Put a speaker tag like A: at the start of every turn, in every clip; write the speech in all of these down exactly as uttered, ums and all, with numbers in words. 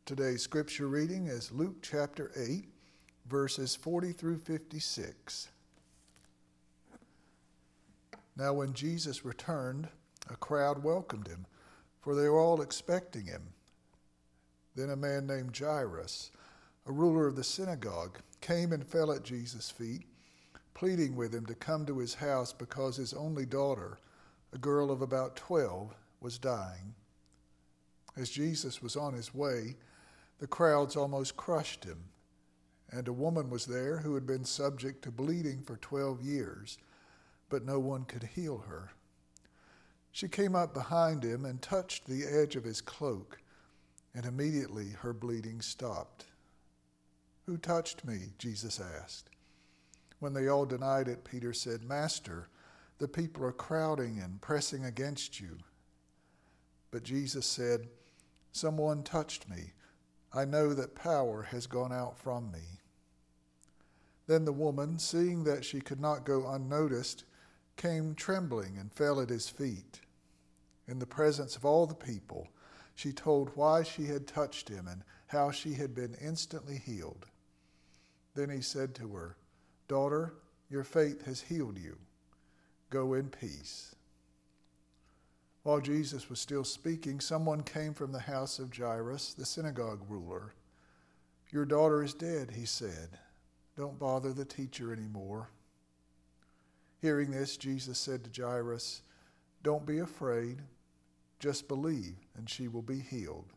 A: Today's scripture reading is Luke chapter eight, verses forty through fifty-six. Now when Jesus returned, a crowd welcomed him, for they were all expecting him. Then a man named Jairus, a ruler of the synagogue, came and fell at Jesus' feet, pleading with him to come to his house because his only daughter, a girl of about twelve, was dying. As Jesus was on his way, the crowds almost crushed him, and a woman was there who had been subject to bleeding for twelve years, but no one could heal her. She came up behind him and touched the edge of his cloak, and immediately her bleeding stopped. "Who touched me?" Jesus asked. When they all denied it, Peter said, "Master, the people are crowding and pressing against you." But Jesus said, "Someone touched me. I know that power has gone out from me." Then the woman, seeing that she could not go unnoticed, came trembling and fell at his feet. In the presence of all the people, she told why she had touched him and how she had been instantly healed. Then he said to her, "Daughter, your faith has healed you. Go in peace." While Jesus was still speaking, someone came from the house of Jairus, the synagogue ruler. "Your daughter is dead," he said. "Don't bother the teacher anymore." Hearing this, Jesus said to Jairus, "Don't be afraid. Just believe, and she will be healed."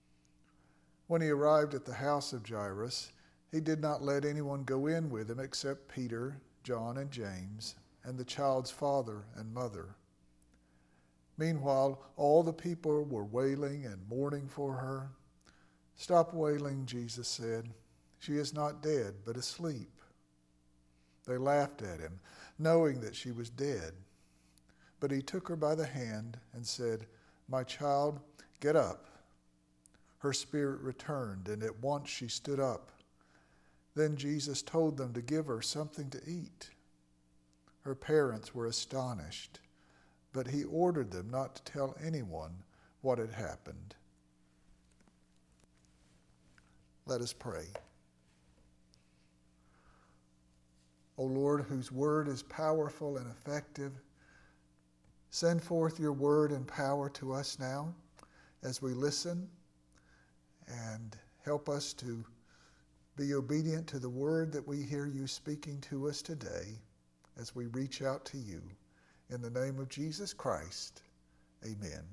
A: When he arrived at the house of Jairus, he did not let anyone go in with him except Peter, John, and James, and the child's father and mother. Meanwhile, all the people were wailing and mourning for her. "Stop wailing," Jesus said. "She is not dead, but asleep." They laughed at him, knowing that she was dead. But he took her by the hand and said, "My child, get up." Her spirit returned, and at once she stood up. Then Jesus told them to give her something to eat. Her parents were astonished, but he ordered them not to tell anyone what had happened. Let us pray. O Lord, whose word is powerful and effective, send forth your word and power to us now as we listen, and help us to be obedient to the word that we hear you speaking to us today as we reach out to you. In the name of Jesus Christ, amen.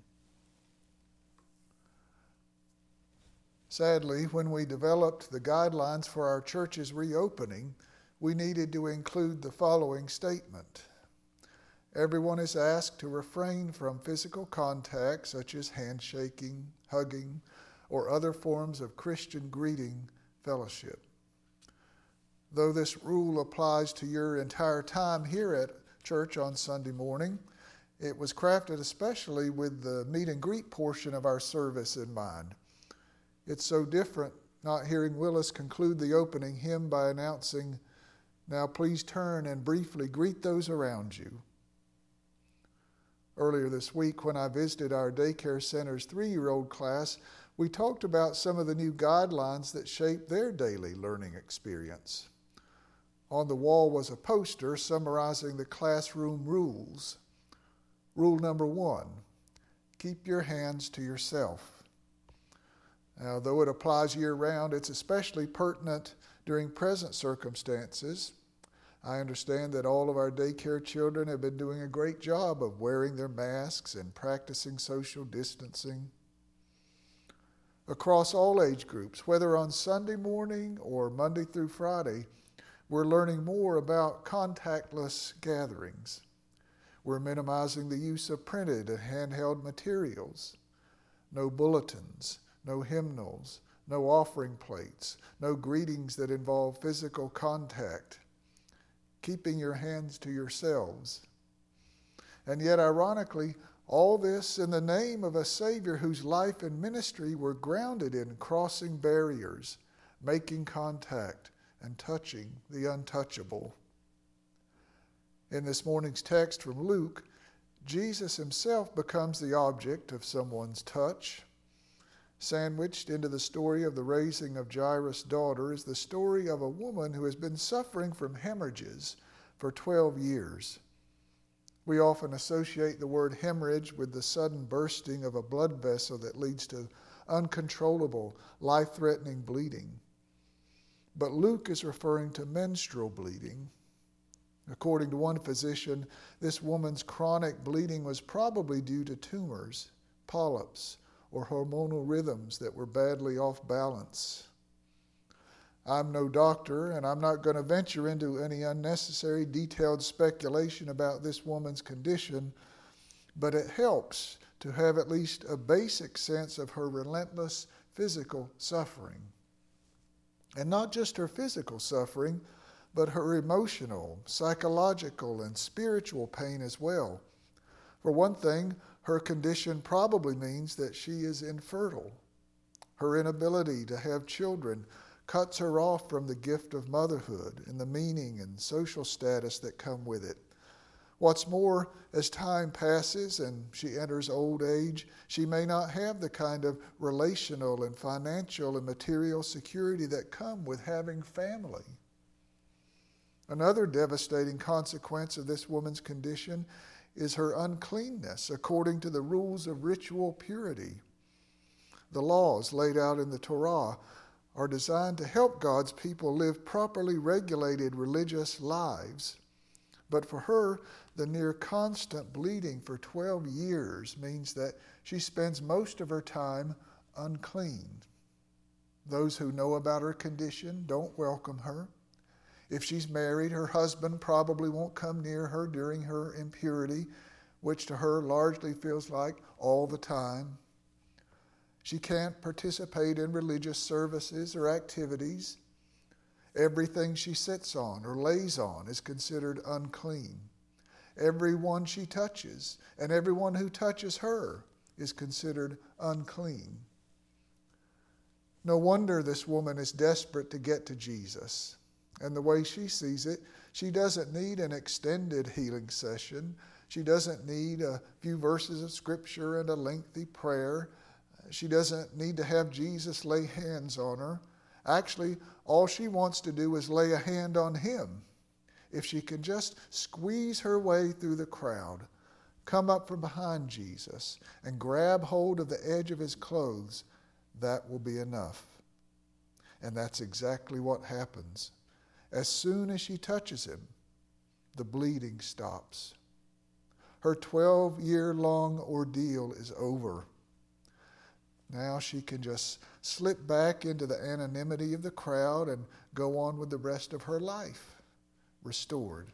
A: Sadly, when we developed the guidelines for our church's reopening, we needed to include the following statement. Everyone is asked to refrain from physical contact such as handshaking, hugging, or other forms of Christian greeting fellowship. Though this rule applies to your entire time here at church on Sunday morning, it was crafted especially with the meet and greet portion of our service in mind. It's so different not hearing Willis conclude the opening hymn by announcing, "Now please turn and briefly greet those around you." Earlier this week, when I visited our daycare center's three-year-old class, we talked about some of the new guidelines that shape their daily learning experience. On the wall was a poster summarizing the classroom rules. Rule number one, keep your hands to yourself. Now, though it applies year-round, it's especially pertinent during present circumstances. I understand that all of our daycare children have been doing a great job of wearing their masks and practicing social distancing. Across all age groups, whether on Sunday morning or Monday through Friday, we're learning more about contactless gatherings. We're minimizing the use of printed and handheld materials. No bulletins, no hymnals, no offering plates, no greetings that involve physical contact. Keeping your hands to yourselves. And yet, ironically, all this in the name of a Savior whose life and ministry were grounded in crossing barriers, making contact, and touching the untouchable. In this morning's text from Luke, Jesus himself becomes the object of someone's touch. Sandwiched into the story of the raising of Jairus' daughter is the story of a woman who has been suffering from hemorrhages for twelve years. We often associate the word hemorrhage with the sudden bursting of a blood vessel that leads to uncontrollable, life-threatening bleeding. But Luke is referring to menstrual bleeding. According to one physician, this woman's chronic bleeding was probably due to tumors, polyps, or hormonal rhythms that were badly off balance. I'm no doctor, and I'm not going to venture into any unnecessary detailed speculation about this woman's condition, but it helps to have at least a basic sense of her relentless physical suffering. And not just her physical suffering, but her emotional, psychological, and spiritual pain as well. For one thing, her condition probably means that she is infertile. Her inability to have children cuts her off from the gift of motherhood and the meaning and social status that come with it. What's more, as time passes and she enters old age, she may not have the kind of relational and financial and material security that come with having family. Another devastating consequence of this woman's condition is her uncleanness according to the rules of ritual purity. The laws laid out in the Torah are designed to help God's people live properly regulated religious lives. But for her, the near constant bleeding for twelve years means that she spends most of her time unclean. Those who know about her condition don't welcome her. If she's married, her husband probably won't come near her during her impurity, which to her largely feels like all the time. She can't participate in religious services or activities. Everything she sits on or lays on is considered unclean. Everyone she touches and everyone who touches her is considered unclean. No wonder this woman is desperate to get to Jesus. And the way she sees it, she doesn't need an extended healing session. She doesn't need a few verses of scripture and a lengthy prayer. She doesn't need to have Jesus lay hands on her. Actually, all she wants to do is lay a hand on him. If she can just squeeze her way through the crowd, come up from behind Jesus, and grab hold of the edge of his clothes, that will be enough. And that's exactly what happens. As soon as she touches him, the bleeding stops. Her twelve-year-long ordeal is over. Now she can just slip back into the anonymity of the crowd and go on with the rest of her life, restored.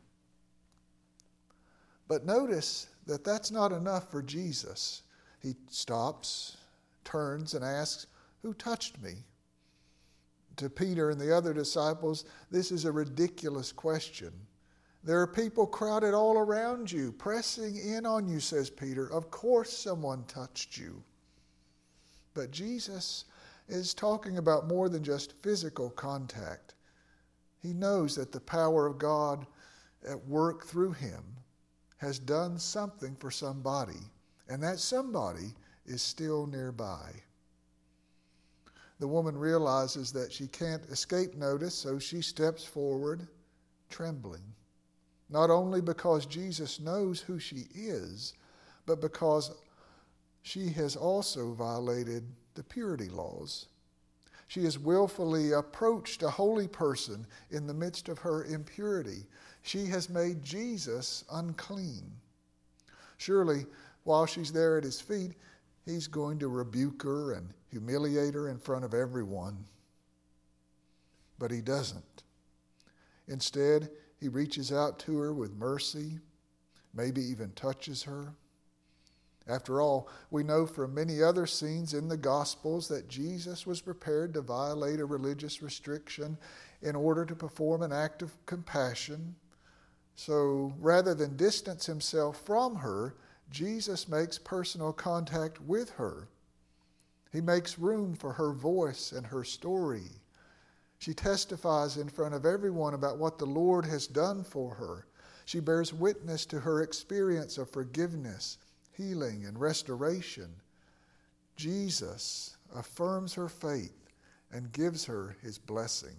A: But notice that that's not enough for Jesus. He stops, turns, and asks, "Who touched me?" To Peter and the other disciples, this is a ridiculous question. There are people crowded all around you, pressing in on you, says Peter. Of course someone touched you. But Jesus is talking about more than just physical contact. He knows that the power of God at work through him has done something for somebody, and that somebody is still nearby. The woman realizes that she can't escape notice, so she steps forward, trembling. Not only because Jesus knows who she is, but because she has also violated the purity laws. She has willfully approached a holy person in the midst of her impurity. She has made Jesus unclean. Surely, while she's there at his feet, he's going to rebuke her and humiliate her in front of everyone. But he doesn't. Instead, he reaches out to her with mercy, maybe even touches her. After all, we know from many other scenes in the Gospels that Jesus was prepared to violate a religious restriction in order to perform an act of compassion. So rather than distance himself from her, Jesus makes personal contact with her. He makes room for her voice and her story. She testifies in front of everyone about what the Lord has done for her. She bears witness to her experience of forgiveness, healing, and restoration. Jesus, affirms her faith, and gives her his blessing.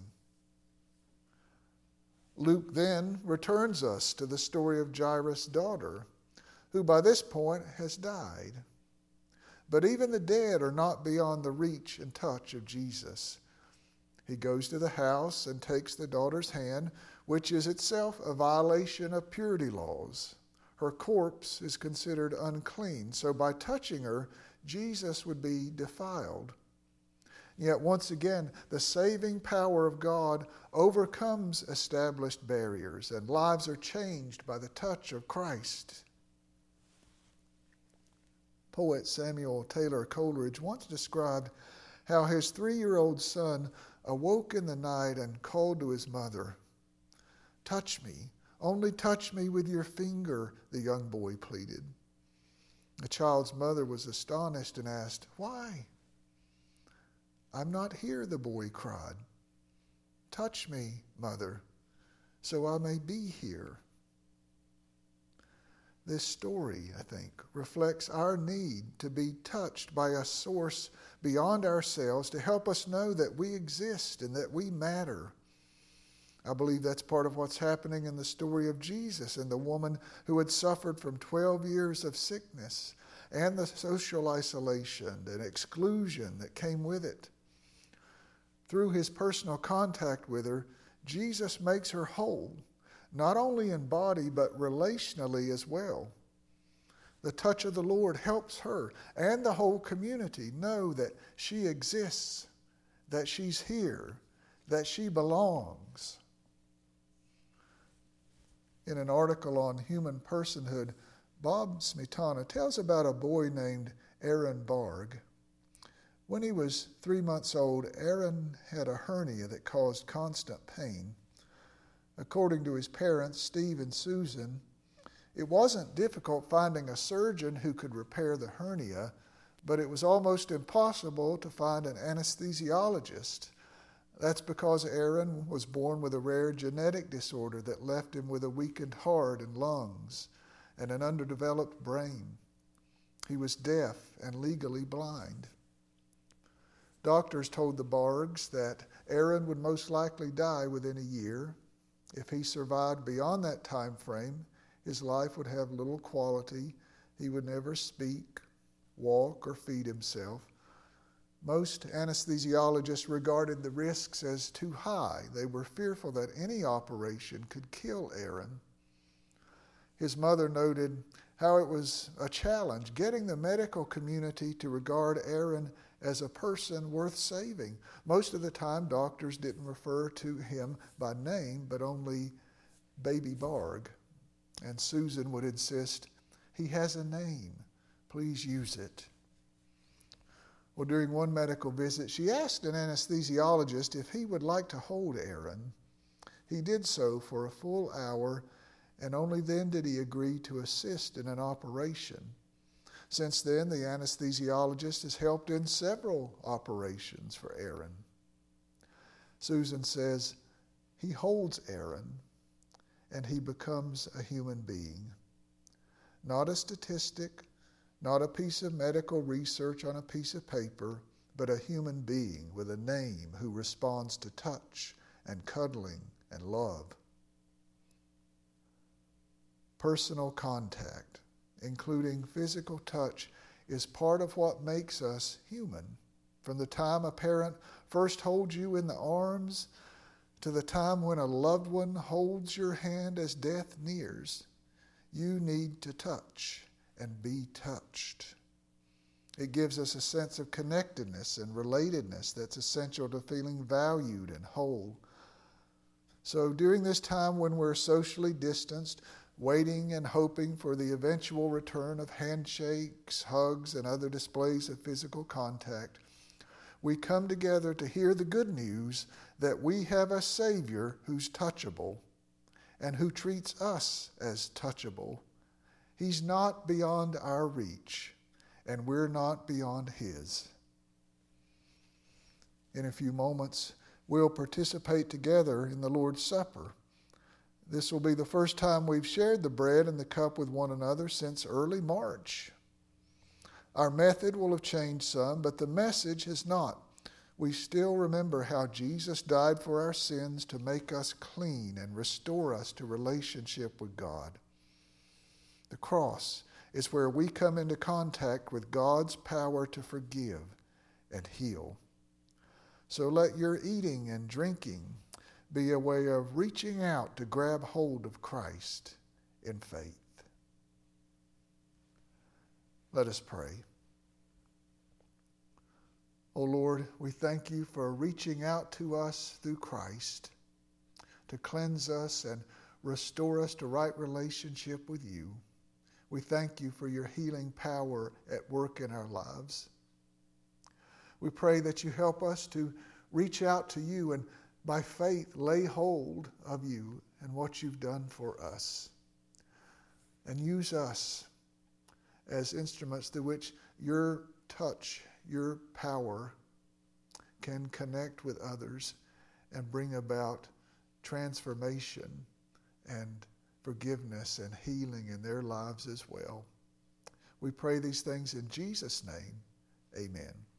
A: Luke then returns us to the story of Jairus' daughter, who by this point has died. But even the dead are not beyond the reach and touch of Jesus. He goes to the house and takes the daughter's hand, which is itself a violation of purity laws. Her corpse is considered unclean, so by touching her, Jesus would be defiled. Yet once again, the saving power of God overcomes established barriers, and lives are changed by the touch of Christ. Poet Samuel Taylor Coleridge once described how his three-year-old son awoke in the night and called to his mother. "Touch me, only touch me with your finger," the young boy pleaded. The child's mother was astonished and asked, "Why?" "I'm not here," the boy cried. "Touch me, mother, so I may be here." This story, I think, reflects our need to be touched by a source beyond ourselves to help us know that we exist and that we matter. I believe that's part of what's happening in the story of Jesus and the woman who had suffered from twelve years of sickness and the social isolation and exclusion that came with it. Through his personal contact with her, Jesus makes her whole, not only in body, but relationally as well. The touch of the Lord helps her and the whole community know that she exists, that she's here, that she belongs. In an article on human personhood, Bob Smetana tells about a boy named Aaron Barg. When he was three months old, Aaron had a hernia that caused constant pain. According to his parents, Steve and Susan, it wasn't difficult finding a surgeon who could repair the hernia, but it was almost impossible to find an anesthesiologist. That's because Aaron was born with a rare genetic disorder that left him with a weakened heart and lungs and an underdeveloped brain. He was deaf and legally blind. Doctors told the Bargs that Aaron would most likely die within a year. If he survived beyond that time frame, his life would have little quality. He would never speak, walk, or feed himself. Most anesthesiologists regarded the risks as too high. They were fearful that any operation could kill Aaron. His mother noted how it was a challenge getting the medical community to regard Aaron as a person worth saving. Most of the time, doctors didn't refer to him by name, but only Baby Barg. And Susan would insist, "He has a name. Please use it." Well, during one medical visit, she asked an anesthesiologist if he would like to hold Aaron. He did so for a full hour, and only then did he agree to assist in an operation. Since then, the anesthesiologist has helped in several operations for Aaron. Susan says, "He holds Aaron, and he becomes a human being. Not a statistic, not a piece of medical research on a piece of paper, but a human being with a name who responds to touch and cuddling and love." Personal contact, including physical touch, is part of what makes us human. From the time a parent first holds you in the arms to the time when a loved one holds your hand as death nears, you need to touch and be touched. It gives us a sense of connectedness and relatedness that's essential to feeling valued and whole. So during this time when we're socially distanced, waiting and hoping for the eventual return of handshakes, hugs, and other displays of physical contact, we come together to hear the good news that we have a Savior who's touchable and who treats us as touchable. He's not beyond our reach, and we're not beyond His. In a few moments, we'll participate together in the Lord's Supper. This will be the first time we've shared the bread and the cup with one another since early March. Our method will have changed some, but the message has not. We still remember how Jesus died for our sins to make us clean and restore us to relationship with God. The cross is where we come into contact with God's power to forgive and heal. So let your eating and drinking be a way of reaching out to grab hold of Christ in faith. Let us pray. O Lord, we thank you for reaching out to us through Christ to cleanse us and restore us to right relationship with you. We thank you for your healing power at work in our lives. We pray that you help us to reach out to you and by faith lay hold of you and what you've done for us. And use us as instruments through which your touch, your power can connect with others and bring about transformation and forgiveness and healing in their lives as well. We pray these things in Jesus' name. Amen.